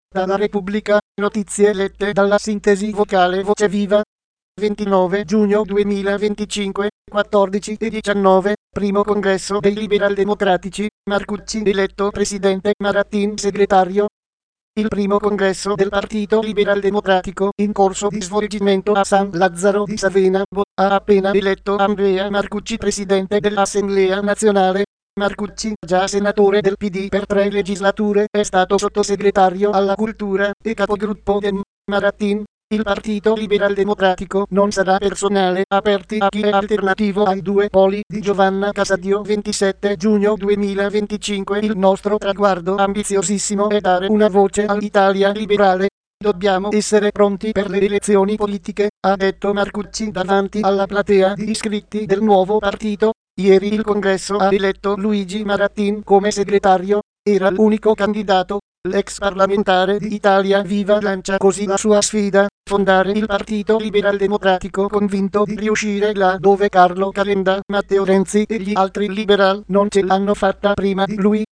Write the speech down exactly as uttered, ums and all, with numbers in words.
Dalla Repubblica, notizie lette dalla sintesi vocale Voce Viva. ventinove giugno duemilaventicinque, quattordici e diciannove, primo congresso dei Liberal Democratici, Marcucci eletto presidente, Marattin segretario. Il primo congresso del Partito Liberal Democratico, in corso di svolgimento a San Lazzaro di Savena, ha appena eletto Andrea Marcucci presidente dell'Assemblea Nazionale. Marcucci, già senatore del P D per tre legislature, è stato sottosegretario alla cultura e capogruppo del Marattin. Il Partito Liberal Democratico non sarà personale, aperti a chi è alternativo ai due poli di Giovanna Casadio. ventisette giugno duemilaventicinque. Il nostro traguardo ambiziosissimo è dare una voce all'Italia liberale. Dobbiamo essere pronti per le elezioni politiche, ha detto Marcucci davanti alla platea di iscritti del nuovo partito. Ieri il congresso ha eletto Luigi Marattin come segretario, era l'unico candidato. L'ex parlamentare di Italia Viva lancia così la sua sfida: fondare il Partito Liberal Democratico, convinto di riuscire là dove Carlo Calenda, Matteo Renzi e gli altri liberal non ce l'hanno fatta prima di lui.